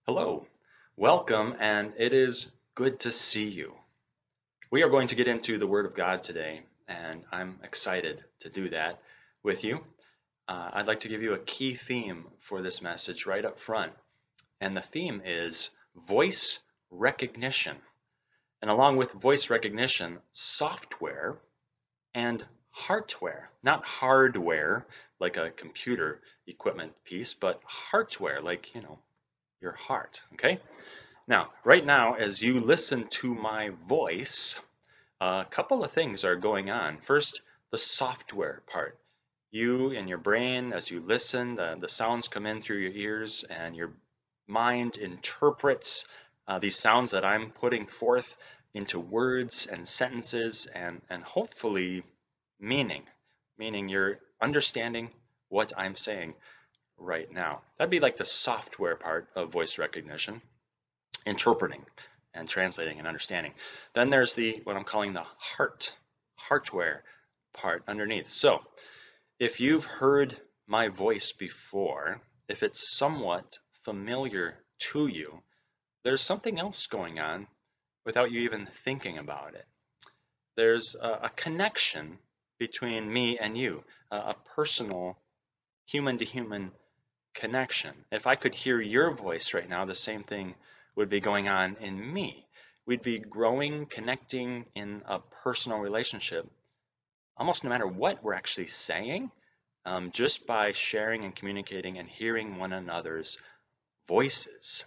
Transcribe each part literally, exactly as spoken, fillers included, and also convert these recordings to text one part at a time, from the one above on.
Hello, welcome, and it is good to see you. We are going to get into the Word of God today, and I'm excited to do that with you. Uh, I'd like to give you a key theme for this message right up front, and the theme is voice recognition. And along with voice recognition, software and hardware, not hardware like a computer equipment piece, but hardware like, you know, your heart, okay? Now, right now, as you listen to my voice, a couple of things are going on. First, the software part. You and your brain, as you listen, the, the sounds come in through your ears, and your mind interprets uh, these sounds that I'm putting forth into words and sentences and, and hopefully meaning, meaning you're understanding what I'm saying right now. That'd be like the software part of voice recognition, interpreting and translating and understanding. Then there's the what I'm calling the heart, hardware part underneath. So if you've heard my voice before, if it's somewhat familiar to you, there's something else going on without you even thinking about it. There's a, a connection between me and you, a, a personal human to human connection. If I could hear your voice right now, the same thing would be going on in me. We'd be growing, connecting in a personal relationship, almost no matter what we're actually saying, um, just by sharing and communicating and hearing one another's voices.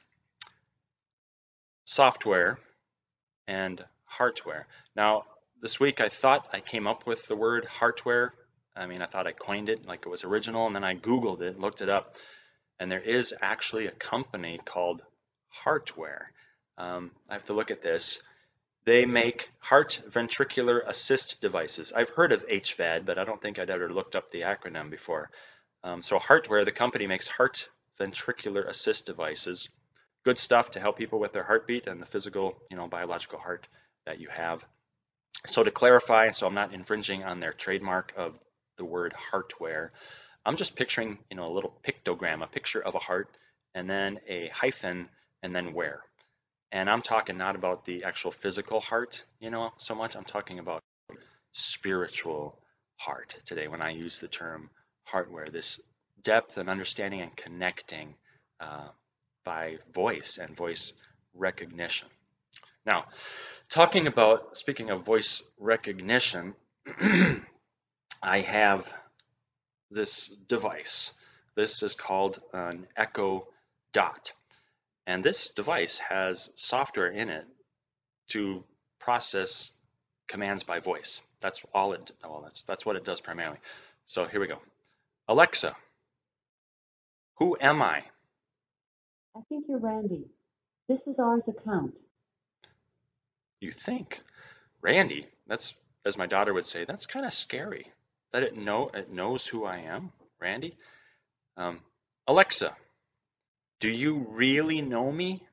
Software and hardware. Now, this week I thought I came up with the word hardware. I mean, I thought I coined it like it was original, and then I Googled it, looked it up, and there is actually a company called Heartware. Um, I have to look at this. They make heart ventricular assist devices. I've heard of H V A D, but I don't think I'd ever looked up the acronym before. Um, so Heartware, the company, makes heart ventricular assist devices. Good stuff to help people with their heartbeat and the physical, you know, biological heart that you have. So to clarify, so I'm not infringing on their trademark of the word heartware, I'm just picturing, you know, a little pictogram, a picture of a heart, and then a hyphen, and then where. And I'm talking not about the actual physical heart, you know, so much. I'm talking about spiritual heart today when I use the term heartware, this depth and understanding and connecting uh, by voice and voice recognition. Now, talking about, speaking of voice recognition, I have this device. This is called an Echo Dot. And this device has software in it to process commands by voice. That's all it, well, that's, that's what it does primarily. So here we go. Alexa, who am I? I think you're Randy. This is ours account. You think. Randy, that's, as my daughter would say, that's kind of scary that it know it knows who I am, Randy. Um, Alexa, do you really know me?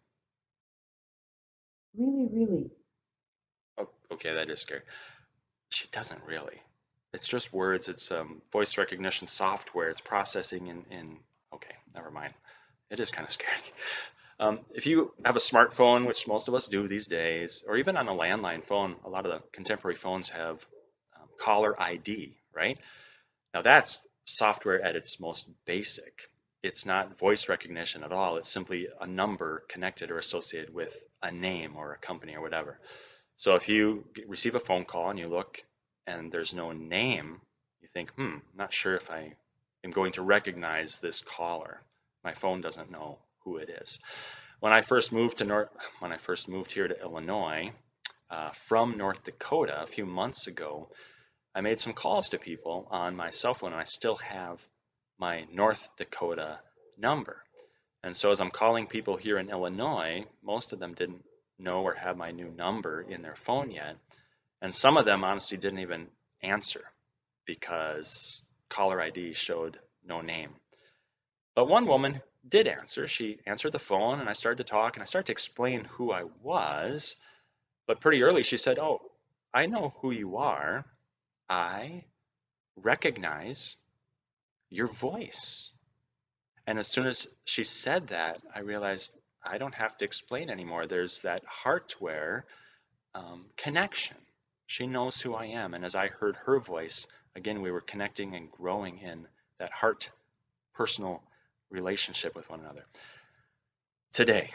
Really, really. Oh, okay, that is scary. She doesn't really. It's just words. It's um, voice recognition software. It's processing in, in, okay, never mind. It is kind of scary. Um, if you have a smartphone, which most of us do these days, or even on a landline phone, a lot of the contemporary phones have um, caller I D, right? Now that's software at its most basic. It's not voice recognition at all. It's simply a number connected or associated with a name or a company or whatever. So if you receive a phone call and you look and there's no name, you think, hmm, I'm not sure if I am going to recognize this caller. My phone doesn't know who it is. When I first moved to North, when I first moved here to Illinois uh, from North Dakota a few months ago, I made some calls to people on my cell phone, and I still have my North Dakota number. And so as I'm calling people here in Illinois, most of them didn't know or have my new number in their phone yet. And some of them honestly didn't even answer because caller I D showed no name. But one woman did answer. She answered the phone, and I started to talk, and I started to explain who I was. But pretty early she said, "Oh, I know who you are. I recognize your voice." And as soon as she said that, I realized I don't have to explain anymore. There's that heartware um, connection. She knows who I am. And as I heard her voice, again, we were connecting and growing in that heart personal relationship with one another. Today,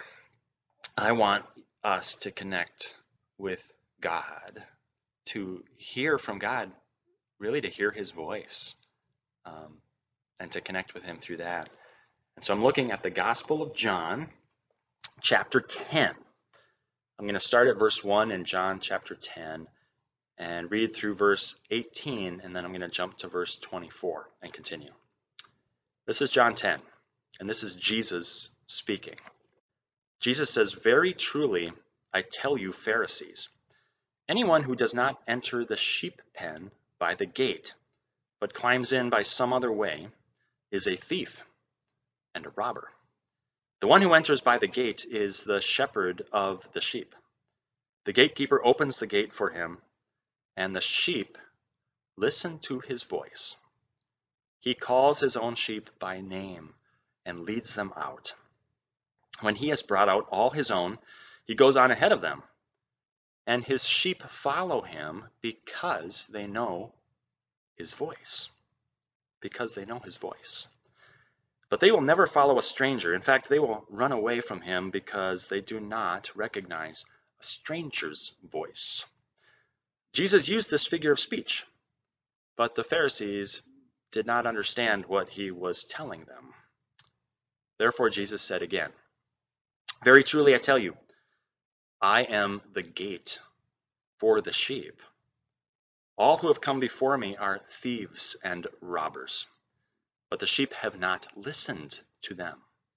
I want us to connect with God, to hear from God, really to hear his voice, um, and to connect with him through that. And so I'm looking at the Gospel of John, chapter ten. I'm going to start at verse one in John chapter ten and read through verse eighteen, and then I'm going to jump to verse twenty-four and continue. This is John ten, and this is Jesus speaking. Jesus says, "Very truly, I tell you, Pharisees, anyone who does not enter the sheep pen by the gate, but climbs in by some other way, is a thief and a robber. The one who enters by the gate is the shepherd of the sheep. The gatekeeper opens the gate for him, and the sheep listen to his voice. He calls his own sheep by name and leads them out. When he has brought out all his own, he goes on ahead of them, and his sheep follow him because they know his voice. Because they know his voice. But they will never follow a stranger. In fact, they will run away from him because they do not recognize a stranger's voice." Jesus used this figure of speech, but the Pharisees did not understand what he was telling them. Therefore, Jesus said again, "Very truly I tell you, I am the gate for the sheep. All who have come before me are thieves and robbers, but the sheep have not listened to them.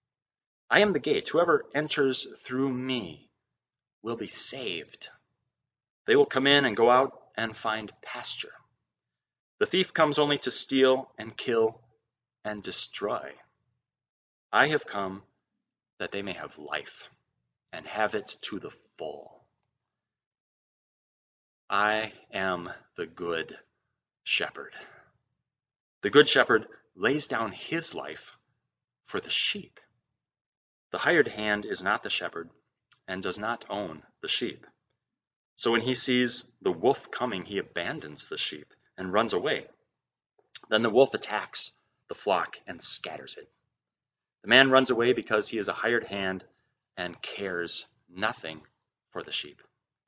I am the gate. Whoever enters through me will be saved. They will come in and go out and find pasture. The thief comes only to steal and kill and destroy. I have come that they may have life and have it to the full. I am the good shepherd. The good shepherd lays down his life for the sheep. The hired hand is not the shepherd and does not own the sheep. So when he sees the wolf coming, he abandons the sheep and runs away. Then the wolf attacks the flock and scatters it. The man runs away because he is a hired hand and cares nothing for the sheep.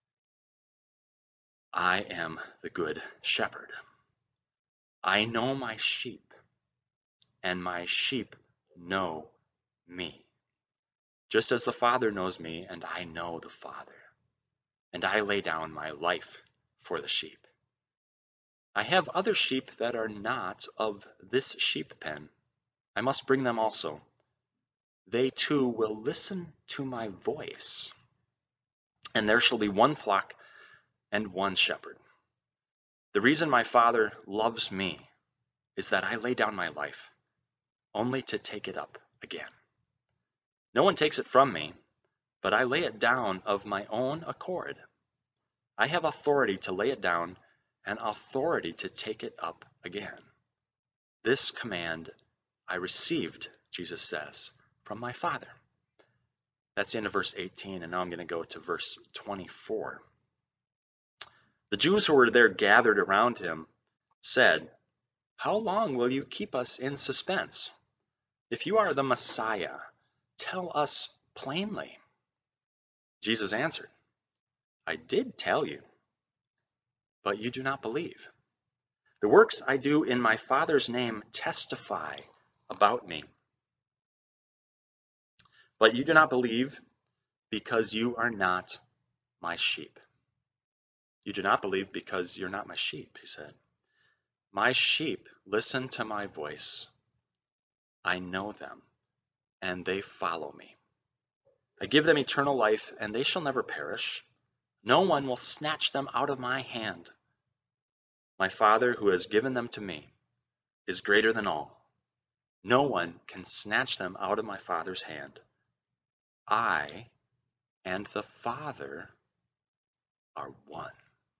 I am the good shepherd. I know my sheep, and my sheep know me. Just as the Father knows me, and I know the Father. And I lay down my life for the sheep. I have other sheep that are not of this sheep pen. I must bring them also. They too will listen to my voice. And there shall be one flock and one shepherd. The reason my Father loves me is that I lay down my life, only to take it up again. No one takes it from me, but I lay it down of my own accord. I have authority to lay it down and authority to take it up again. This command I received, Jesus says, from my Father. That's the end of verse eighteen, and now I'm going to go to verse twenty-four. The Jews who were there gathered around him said, "How long will you keep us in suspense? If you are the Messiah, tell us plainly." Jesus answered, "I did tell you, but you do not believe. The works I do in my Father's name testify about me. But you do not believe because you are not my sheep." You do not believe because you're not my sheep, he said. My sheep listen to my voice. I know them, and they follow me. I give them eternal life, and they shall never perish. No one will snatch them out of my hand. My Father, who has given them to me, is greater than all. No one can snatch them out of my Father's hand. I and the Father are one.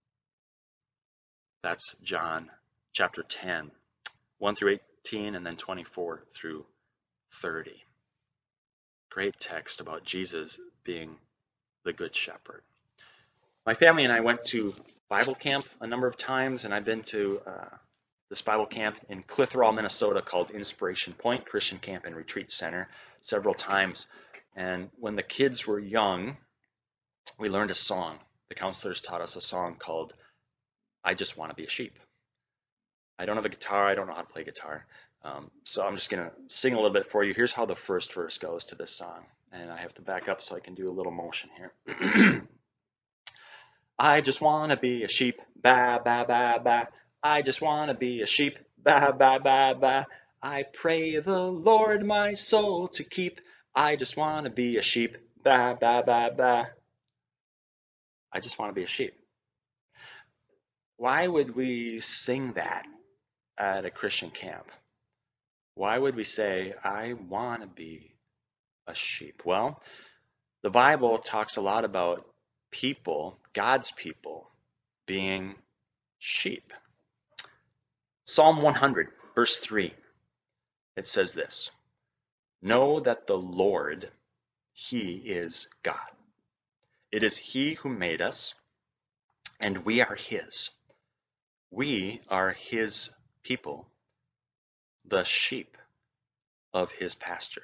That's John chapter ten, one through eighteen, and then twenty-four through thirty. Great text about Jesus being the good shepherd. My family and I went to Bible camp a number of times, and I've been to uh, this Bible camp in Clitheroe, Minnesota called Inspiration Point Christian Camp and Retreat Center several times. And when the kids were young, we learned a song. The counselors taught us a song called I Just Want to Be a Sheep. I don't have a guitar. I don't know how to play guitar. Um, so I'm just going to sing a little bit for you. Here's how the first verse goes to this song. And I have to back up so I can do a little motion here. I just want to be a sheep, ba, ba, ba, ba. I just want to be a sheep, ba, ba, ba, ba. I pray the Lord my soul to keep. I just want to be a sheep, ba, ba, ba, ba. I just want to be a sheep. Why would we sing that at a Christian camp? Why would we say, I want to be a sheep? Well, the Bible talks a lot about people, God's people, being sheep. Psalm one hundred, verse three, it says this, know that the Lord, He is God. It is He who made us, and we are His. We are His people, the sheep of His pasture.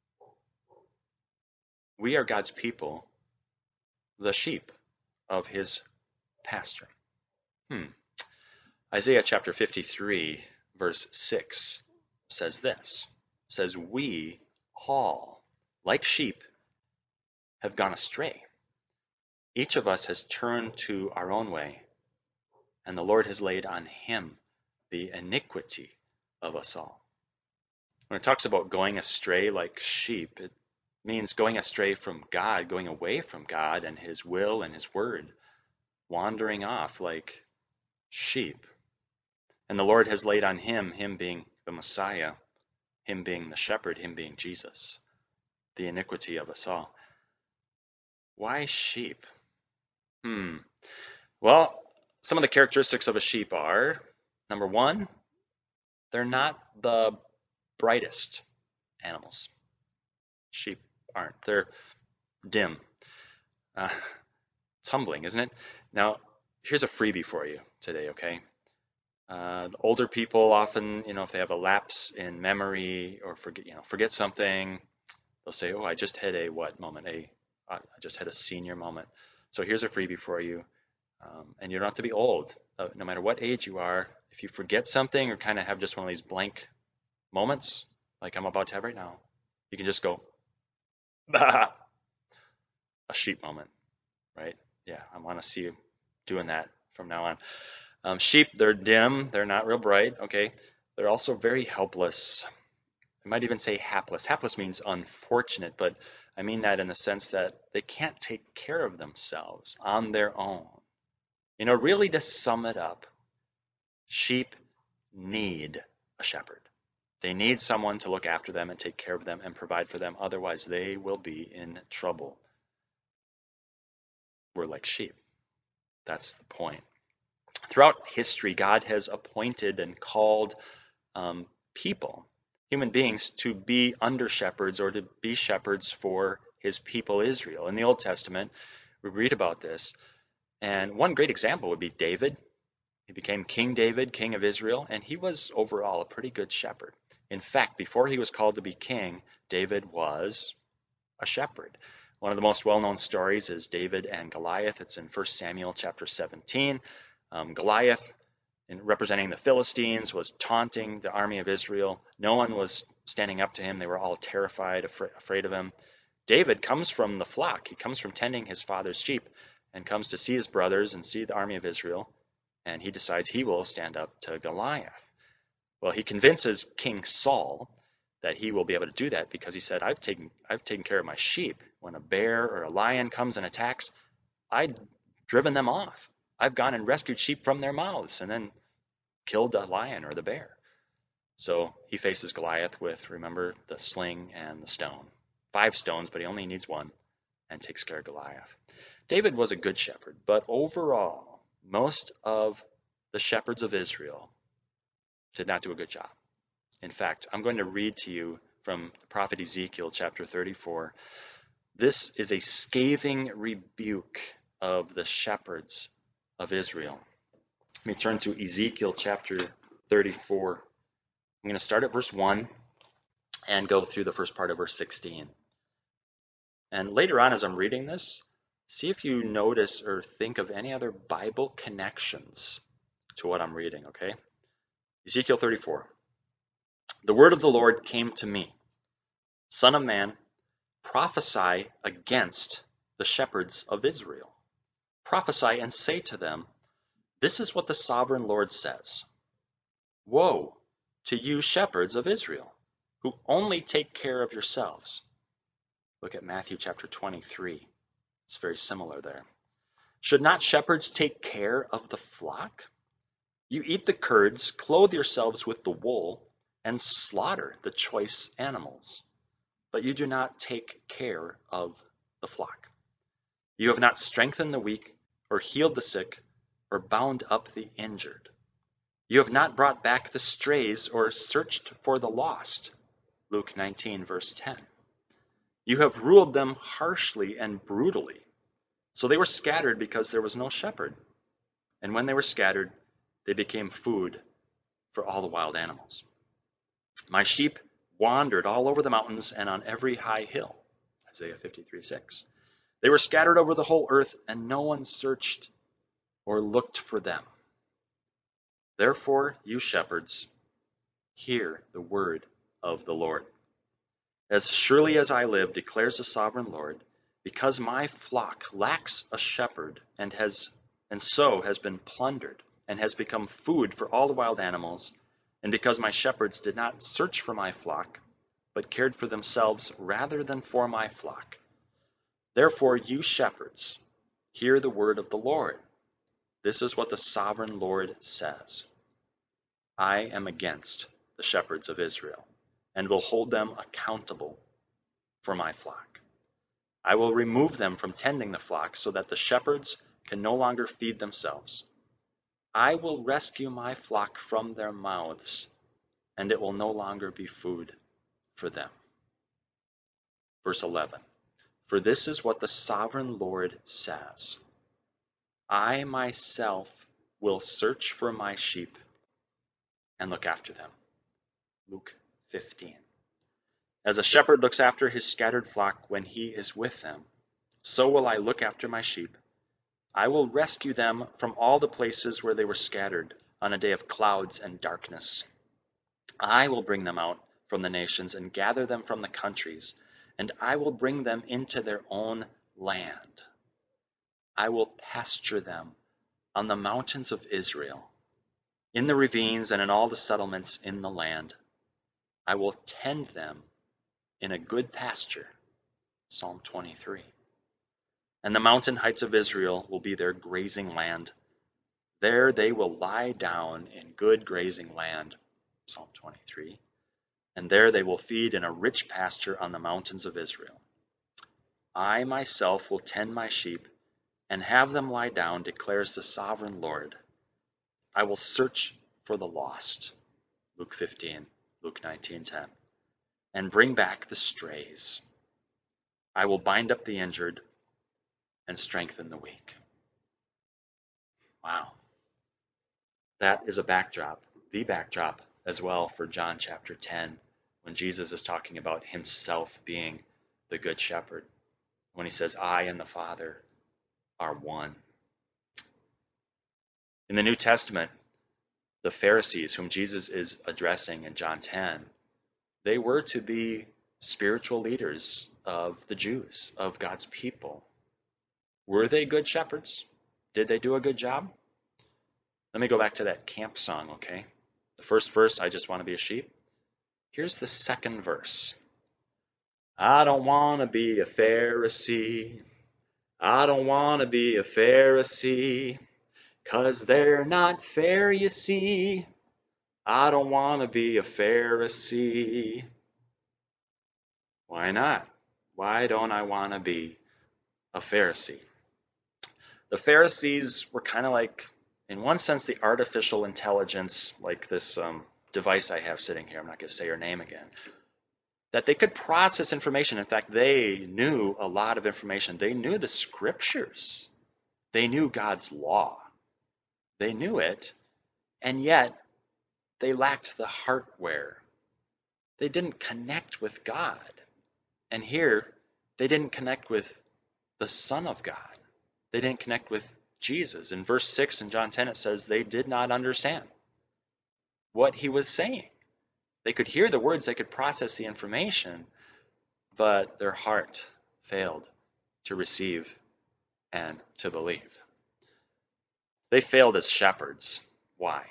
We are God's people, the sheep of His pasture. Hmm. Isaiah chapter fifty-three, verse six says this, it says, we all, like sheep, have gone astray. Each of us has turned to our own way, and the Lord has laid on Him the iniquity of us all. When it talks about going astray like sheep, it means going astray from God, going away from God and His will and His word, wandering off like sheep. And the Lord has laid on Him, Him being the Messiah, Him being the shepherd, Him being Jesus, the iniquity of us all. Why sheep? Hmm. Well, some of the characteristics of a sheep are, number one, they're not the brightest animals. Sheep aren't. They're dim. Uh, it's humbling, isn't it? Now, here's a freebie for you today, okay? Uh, older people often, you know, if they have a lapse in memory or forget, you know, forget something, they'll say, "Oh, I just had a what moment? A, I just had a senior moment." So here's a freebie for you, um, and you don't have to be old. Uh, no matter what age you are, if you forget something or kind of have just one of these blank moments, like I'm about to have right now, you can just go, bah, a sheep moment, right? Yeah, I want to see you doing that from now on. Um, sheep, they're dim, they're not real bright, okay? They're also very helpless. I might even say hapless. Hapless means unfortunate, but I mean that in the sense that they can't take care of themselves on their own. You know, really to sum it up, sheep need a shepherd. They need someone to look after them and take care of them and provide for them. Otherwise, they will be in trouble. We're like sheep. That's the point. Throughout history, God has appointed and called um, people, human beings, to be under shepherds or to be shepherds for His people Israel. In the Old Testament, we read about this. And one great example would be David. He became King David, king of Israel, and he was overall a pretty good shepherd. In fact, before he was called to be king, David was a shepherd. One of the most well-known stories is David and Goliath. It's in First Samuel chapter seventeen. Um, Goliath, in representing the Philistines, was taunting the army of Israel. No one was standing up to him. They were all terrified, afraid, afraid of him. David comes from the flock. He comes from tending his father's sheep and comes to see his brothers and see the army of Israel. And he decides he will stand up to Goliath. Well, he convinces King Saul that he will be able to do that because he said, I've taken, I've taken care of my sheep. When a bear or a lion comes and attacks, I've driven them off. I've gone and rescued sheep from their mouths and then killed the lion or the bear. So he faces Goliath with, remember, the sling and the stone. Five stones, but he only needs one, and takes care of Goliath. David was a good shepherd, but overall, most of the shepherds of Israel did not do a good job. In fact, I'm going to read to you from the prophet Ezekiel chapter thirty-four. This is a scathing rebuke of the shepherds of Israel. Let me turn to Ezekiel chapter thirty-four. I'm going to start at verse one and go through the first part of verse sixteen. And later on, as I'm reading this, see if you notice or think of any other Bible connections to what I'm reading, okay? Ezekiel thirty-four. The word of the Lord came to me. Son of man, prophesy against the shepherds of Israel. Prophesy and say to them, this is what the sovereign Lord says. Woe to you shepherds of Israel, who only take care of yourselves. Look at Matthew chapter twenty-three. It's very similar there. Should not shepherds take care of the flock? You eat the curds, clothe yourselves with the wool, and slaughter the choice animals. But you do not take care of the flock. You have not strengthened the weak, or healed the sick, or bound up the injured. You have not brought back the strays, or searched for the lost. Luke nineteen, verse ten. You have ruled them harshly and brutally. So they were scattered because there was no shepherd. And when they were scattered, they became food for all the wild animals. My sheep wandered all over the mountains and on every high hill. Isaiah fifty-three, six. They were scattered over the whole earth, and no one searched or looked for them. Therefore, you shepherds, hear the word of the Lord. As surely as I live, declares the sovereign Lord, because my flock lacks a shepherd and has and so has been plundered and has become food for all the wild animals, and because my shepherds did not search for my flock, but cared for themselves rather than for my flock. Therefore, you shepherds, hear the word of the Lord. This is what the sovereign Lord says. I am against the shepherds of Israel, and will hold them accountable for my flock. I will remove them from tending the flock so that the shepherds can no longer feed themselves. I will rescue my flock from their mouths, and it will no longer be food for them. Verse eleven. For this is what the sovereign Lord says. I myself will search for my sheep and look after them. Luke fifteen. As a shepherd looks after his scattered flock when he is with them, so will I look after my sheep. I will rescue them from all the places where they were scattered on a day of clouds and darkness. I will bring them out from the nations and gather them from the countries, and I will bring them into their own land. I will pasture them on the mountains of Israel, in the ravines and in all the settlements in the land. I will tend them in a good pasture. Psalm twenty-three. And the mountain heights of Israel will be their grazing land. There they will lie down in good grazing land. Psalm twenty-three. And there they will feed in a rich pasture on the mountains of Israel. I myself will tend my sheep and have them lie down, declares the sovereign Lord. I will search for the lost. Luke fifteen, Luke nineteen, ten. And bring back the strays. I will bind up the injured and strengthen the weak. Wow. That is a backdrop, the backdrop as well for John chapter ten, when Jesus is talking about himself being the good shepherd. When he says, I and the Father are one. In the New Testament, the Pharisees, whom Jesus is addressing in John ten, they were to be spiritual leaders of the Jews, of God's people. Were they good shepherds? Did they do a good job? Let me go back to that camp song, okay? The first verse, I just want to be a sheep. Here's the second verse. I don't want to be a Pharisee. I don't want to be a Pharisee, 'cause they're not fair, you see. I don't want to be a Pharisee. Why not? Why don't I want to be a Pharisee? The Pharisees were kind of like, in one sense, the artificial intelligence, like this um, device I have sitting here. I'm not going to say her name again. that they could process information. In fact, they knew a lot of information. They knew the scriptures. They knew God's law. They knew it, and yet they lacked the hardware. They didn't connect with God. And here, they didn't connect with the Son of God. They didn't connect with Jesus. In verse six in John ten, it says they did not understand what he was saying. They could hear the words, they could process the information, but their heart failed to receive and to believe. They failed as shepherds. Why?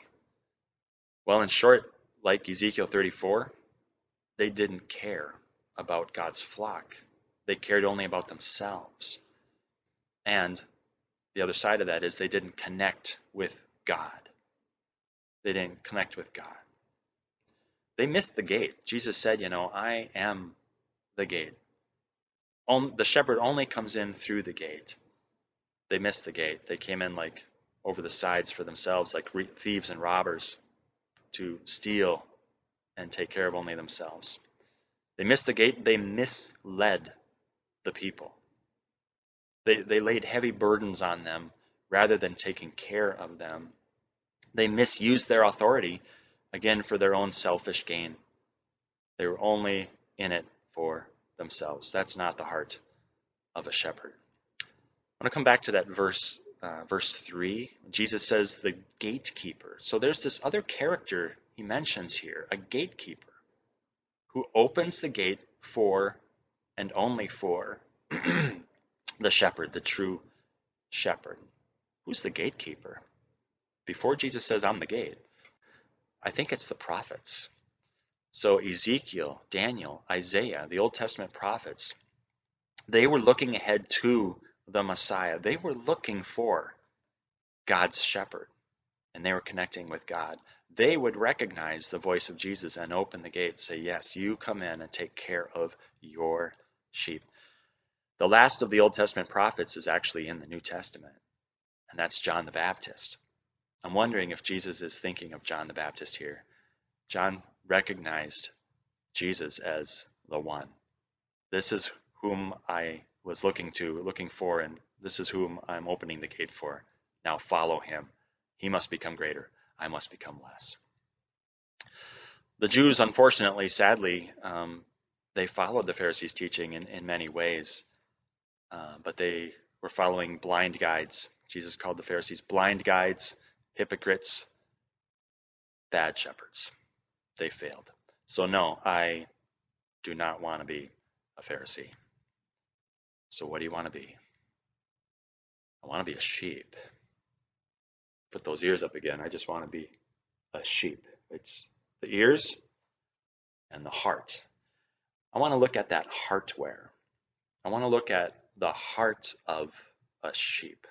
Well, in short, like Ezekiel thirty-four, they didn't care about God's flock. They cared only about themselves. And the other side of that is they didn't connect with God. They didn't connect with God. They missed the gate. Jesus said, you know, I am the gate. The shepherd only comes in through the gate. They missed the gate. They came in like over the sides for themselves, like thieves and robbers, to steal and take care of only themselves. They missed the gate. They misled the people. They, they laid heavy burdens on them rather than taking care of them. They misused their authority, again, for their own selfish gain. They were only in it for themselves. That's not the heart of a shepherd. I want to come back to that verse, uh, verse three. Jesus says the gatekeeper. So there's this other character he mentions here, a gatekeeper, who opens the gate for and only for the shepherd, the true shepherd. Who's the gatekeeper? Before Jesus says, I'm the gate, I think it's the prophets. So Ezekiel, Daniel, Isaiah, the Old Testament prophets, they were looking ahead to the Messiah. They were looking for God's shepherd, and they were connecting with God. They would recognize the voice of Jesus and open the gate and say, yes, you come in and take care of your sheep. The last of the Old Testament prophets is actually in the New Testament, and that's John the Baptist. I'm wondering if Jesus is thinking of John the Baptist here. John recognized Jesus as the one. This is whom I was looking to, looking for, and this is whom I'm opening the gate for. Now follow him. He must become greater. I must become less. The Jews, unfortunately, sadly, um, they followed the Pharisees' teaching in, in many ways, uh, but they were following blind guides. Jesus called the Pharisees blind guides, hypocrites, bad shepherds. They failed. So no, I do not want to be a Pharisee. So what do you want to be? I want to be a sheep. Put those ears up again. I just want to be a sheep. It's the ears and the heart. I want to look at that heartware. I want to look at the heart of a sheep.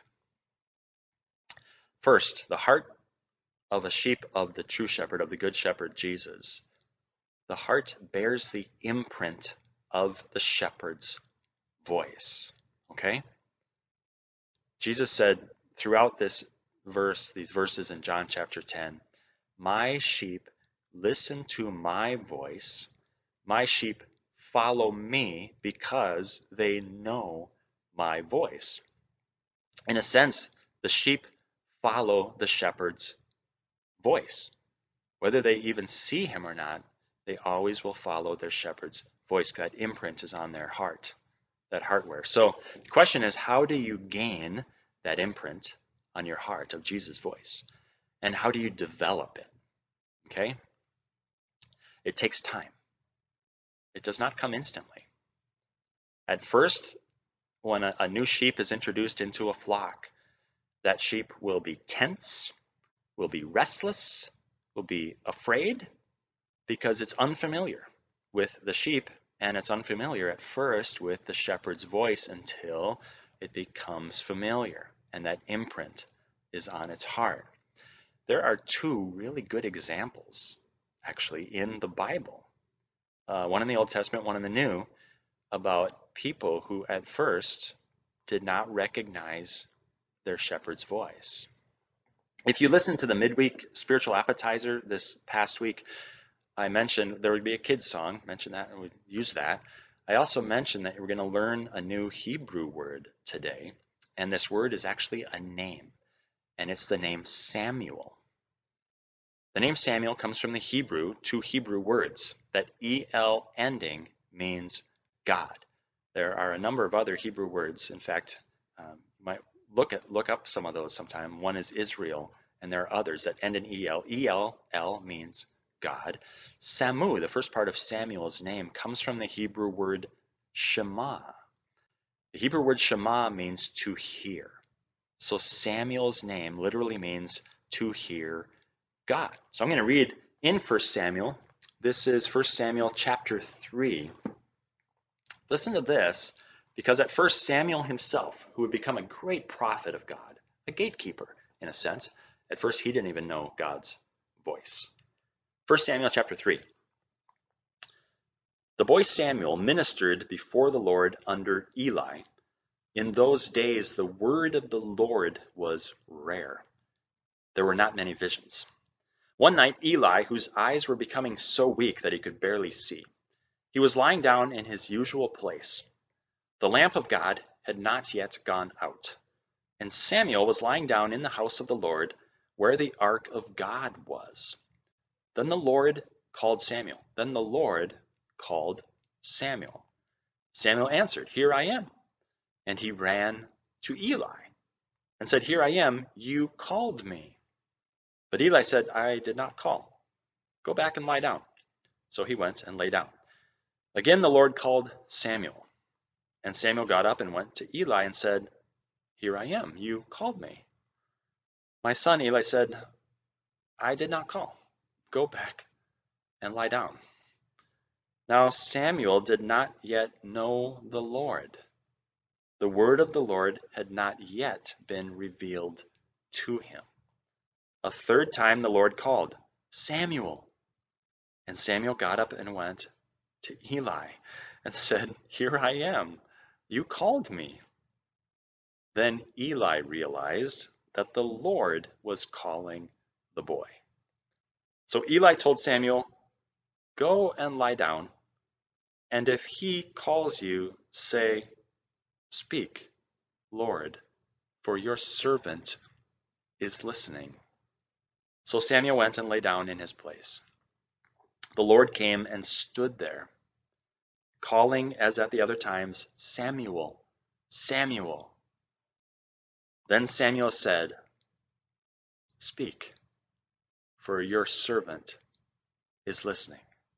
First, the heart of a sheep of the true shepherd, of the good shepherd, Jesus. The heart bears the imprint of the shepherd's voice. Okay? Jesus said throughout this verse, these verses in John chapter ten, my sheep listen to my voice. My sheep follow me because they know my voice. In a sense, the sheep follow the shepherd's voice. Whether they even see him or not, they always will follow their shepherd's voice. That imprint is on their heart, that heartware. So the question is, how do you gain that imprint on your heart of Jesus' voice? And how do you develop it? Okay? It takes time. It does not come instantly. At first, when a, a new sheep is introduced into a flock, that sheep will be tense, will be restless, will be afraid because it's unfamiliar with the sheep, and it's unfamiliar at first with the shepherd's voice until it becomes familiar and that imprint is on its heart. There are two really good examples actually in the Bible, uh, one in the Old Testament, one in the New, about people who at first did not recognize their shepherd's voice. If you listen to the midweek spiritual appetizer this past week, I mentioned there would be a kid's song, mentioned that, and we'd use that. I also mentioned that we're going to learn a new Hebrew word today, and this word is actually a name, and it's the name Samuel. The name Samuel comes from the Hebrew, two Hebrew words. That E L ending means God. There are a number of other Hebrew words. In fact, um, you might look at look up some of those sometime. One is Israel, and there are others that end in E L. E L L means God. Samu, the first part of Samuel's name, comes from the Hebrew word Shema. The Hebrew word Shema means to hear. So Samuel's name literally means to hear God. So I'm going to read in First Samuel. This is First Samuel chapter three. Listen to this, because at first Samuel himself, who would become a great prophet of God, a gatekeeper in a sense, at first he didn't even know God's voice. First Samuel chapter three. The boy Samuel ministered before the Lord under Eli. In those days the word of the Lord was rare. There were not many visions. One night Eli, whose eyes were becoming so weak that he could barely see, he was lying down in his usual place. The lamp of God had not yet gone out, and Samuel was lying down in the house of the Lord, where the ark of God was. Then the Lord called Samuel. Then the Lord called Samuel. Samuel answered, "Here I am." And he ran to Eli and said, "Here I am, you called me." But Eli said, "I did not call. Go back and lie down." So he went and lay down. Again the Lord called Samuel. And Samuel got up and went to Eli and said, "Here I am, you called me." "My son," Eli said, "I did not call. Go back and lie down." Now Samuel did not yet know the Lord. The word of the Lord had not yet been revealed to him. A third time the Lord called, "Samuel." And Samuel got up and went to Eli and said, "Here I am. You called me." Then Eli realized that the Lord was calling the boy. So Eli told Samuel, "Go and lie down, and if he calls you, say, 'Speak, Lord, for your servant is listening.'" So Samuel went and lay down in his place. The Lord came and stood there, calling as at the other times, "Samuel, Samuel." Then Samuel said, "Speak, for your servant is listening."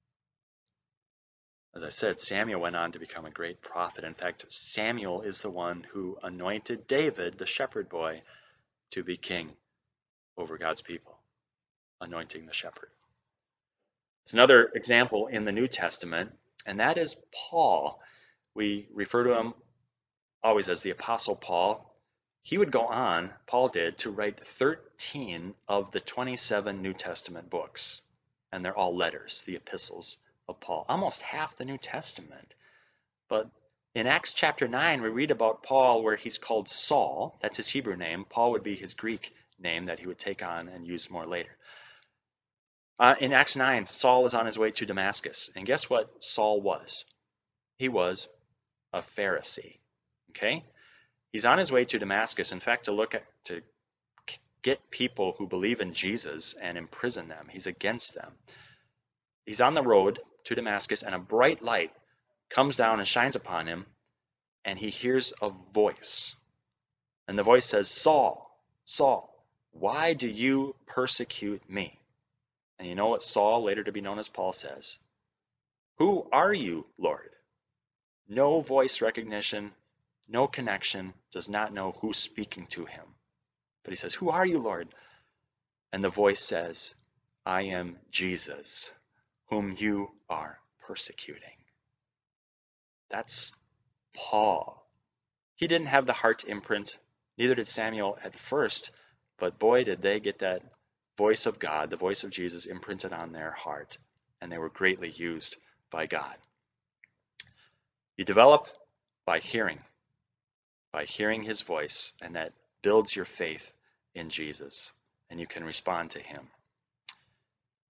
As I said, Samuel went on to become a great prophet. In fact, Samuel is the one who anointed David, the shepherd boy, to be king over God's people, anointing the shepherd. It's another example in the New Testament, and that is Paul. We refer to him always as the Apostle Paul. He would go on, Paul did, to write thirteen of the twenty-seven New Testament books, and they're all letters, the epistles of Paul, almost half the New Testament. But in Acts chapter nine, we read about Paul where he's called Saul. That's his Hebrew name. Paul would be his Greek name that he would take on and use more later. Uh, in Acts nine, Saul is on his way to Damascus. And guess what Saul was? He was a Pharisee. Okay? He's on his way to Damascus, in fact, to look at, to get people who believe in Jesus and imprison them. He's against them. He's on the road to Damascus, and a bright light comes down and shines upon him, and he hears a voice. And the voice says, "Saul, Saul, why do you persecute me?" And you know what Saul, later to be known as Paul, says? "Who are you, Lord?" No voice recognition, no connection, does not know who's speaking to him. But he says, "Who are you, Lord?" And the voice says, "I am Jesus, whom you are persecuting." That's Paul. He didn't have the heart imprint, neither did Samuel at first, but boy, did they get that voice of God, the voice of Jesus, imprinted on their heart, and they were greatly used by God. You develop by hearing, by hearing his voice, and that builds your faith in Jesus, and you can respond to him.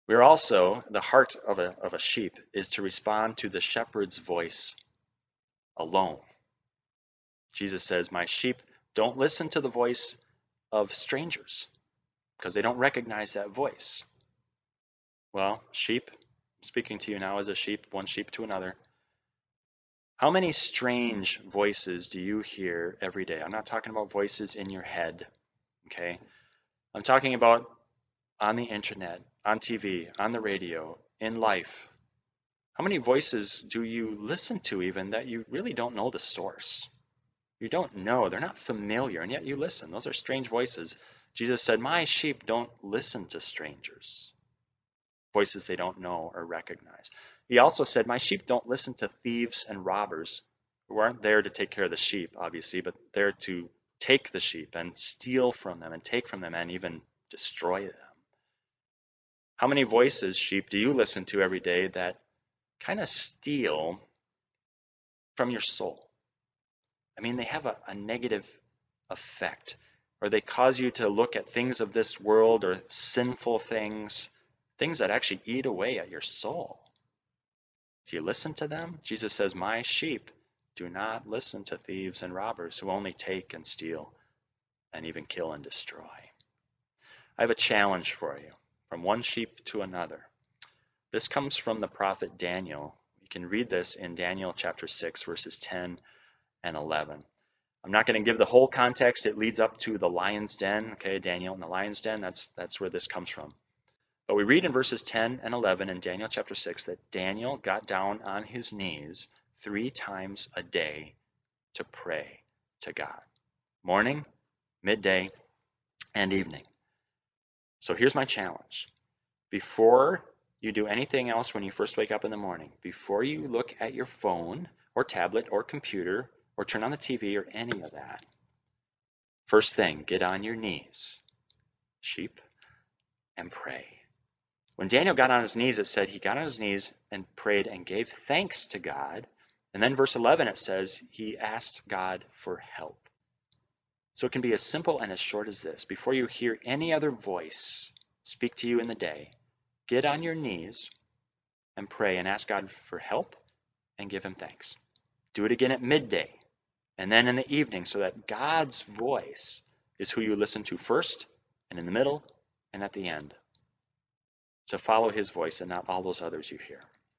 We're also, the heart of a, of a sheep is to respond to the shepherd's voice alone. Jesus says, my sheep don't listen to the voice of strangers because they don't recognize that voice. Well, sheep, I'm speaking to you now as a sheep, one sheep to another. How many strange voices do you hear every day? I'm not talking about voices in your head, okay? I'm talking about on the internet, on T V, on the radio, in life. How many voices do you listen to even that you really don't know the source? You don't know, they're not familiar, and yet you listen. Those are strange voices. Jesus said, my sheep don't listen to strangers, voices they don't know or recognize. He also said, my sheep don't listen to thieves and robbers who aren't there to take care of the sheep, obviously, but there to take the sheep and steal from them and take from them and even destroy them. How many voices, sheep, do you listen to every day that kind of steal from your soul? I mean, they have a, a negative effect, or they cause you to look at things of this world or sinful things, things that actually eat away at your soul. Do you listen to them? Jesus says, my sheep do not listen to thieves and robbers who only take and steal and even kill and destroy. I have a challenge for you from one sheep to another. This comes from the prophet Daniel. You can read this in Daniel chapter six, verses ten and eleven. I'm not going to give the whole context. It leads up to the lion's den. Okay, Daniel and the lion's den, that's, that's where this comes from. But we read in verses ten and eleven in Daniel chapter six that Daniel got down on his knees three times a day to pray to God. Morning, midday, and evening. So here's my challenge. Before you do anything else when you first wake up in the morning, before you look at your phone or tablet or computer or turn on the T V or any of that, first thing, get on your knees, sheep, and pray. When Daniel got on his knees, it said he got on his knees and prayed and gave thanks to God. And then verse eleven, it says he asked God for help. So it can be as simple and as short as this. Before you hear any other voice speak to you in the day, get on your knees and pray and ask God for help and give him thanks. Do it again at midday and then in the evening so that God's voice is who you listen to first and in the middle and at the end. To follow his voice and not all those others you hear.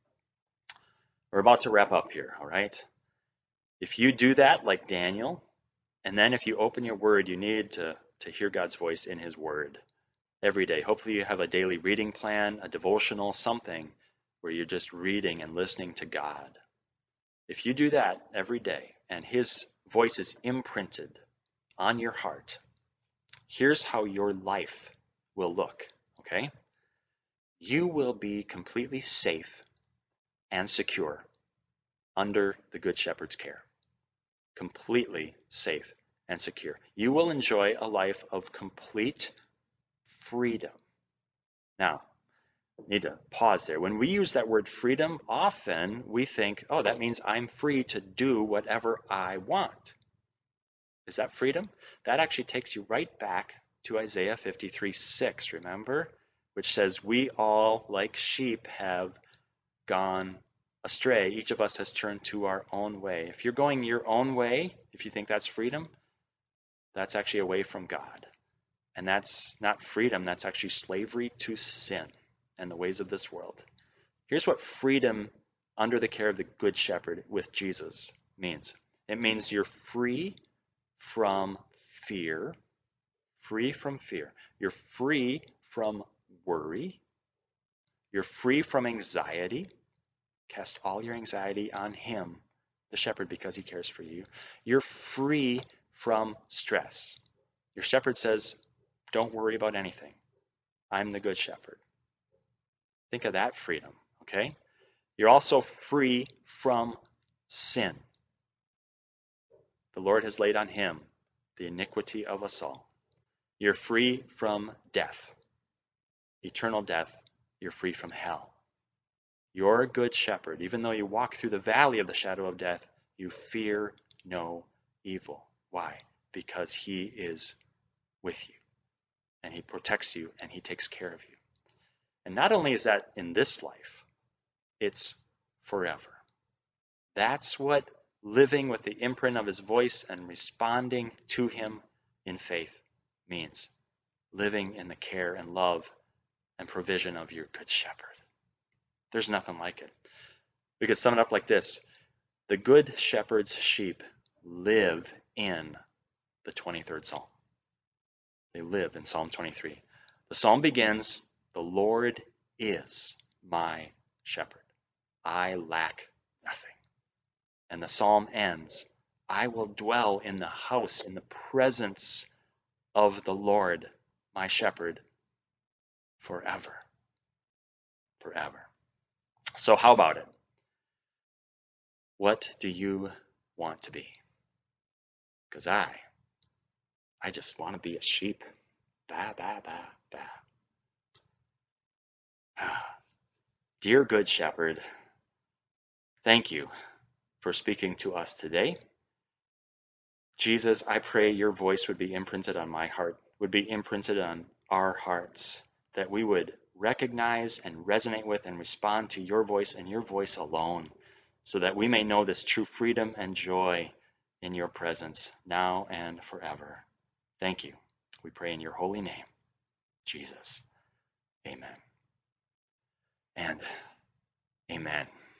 We're about to wrap up here, all right? If you do that like Daniel, and then if you open your word, you need to, to hear God's voice in his word every day. Hopefully you have a daily reading plan, a devotional, something where you're just reading and listening to God. If you do that every day and his voice is imprinted on your heart, here's how your life will look, okay? You will be completely safe and secure under the Good Shepherd's care. Completely safe and secure. You will enjoy a life of complete freedom. Now, I need to pause there. When we use that word freedom, often we think, oh, that means I'm free to do whatever I want. Is that freedom? That actually takes you right back to Isaiah fifty-three six, remember? Which says, we all, like sheep, have gone astray. Each of us has turned to our own way. If you're going your own way, if you think that's freedom, that's actually away from God. And that's not freedom, that's actually slavery to sin and the ways of this world. Here's what freedom under the care of the Good Shepherd with Jesus means. It means you're free from fear, free from fear. You're free from worry. You're free from anxiety. Cast all your anxiety on him, the shepherd, because he cares for you. You're free from stress. Your shepherd says, don't worry about anything. I'm the good shepherd. Think of that freedom, okay? You're also free from sin. The Lord has laid on him the iniquity of us all. You're free from death, eternal death. You're free from hell. You're a good shepherd. Even though you walk through the valley of the shadow of death, you fear no evil. Why? Because he is with you, and he protects you, and he takes care of you. And not only is that in this life, it's forever. That's what living with the imprint of his voice and responding to him in faith means. Living in the care and love and provision of your good shepherd. There's nothing like it. We could sum it up like this. The good shepherd's sheep live in the twenty-third Psalm. They live in Psalm twenty-three. The psalm begins, the Lord is my shepherd. I lack nothing. And the psalm ends, I will dwell in the house, in the presence of the Lord, my shepherd, forever. Forever. So how about it? What do you want to be? Because I, I just want to be a sheep. Ba, ba, ba, ba. Dear Good Shepherd, thank you for speaking to us today. Jesus, I pray your voice would be imprinted on my heart, would be imprinted on our hearts, that we would recognize and resonate with and respond to your voice and your voice alone, so that we may know this true freedom and joy in your presence now and forever. Thank you. We pray in your holy name, Jesus. Amen. And amen.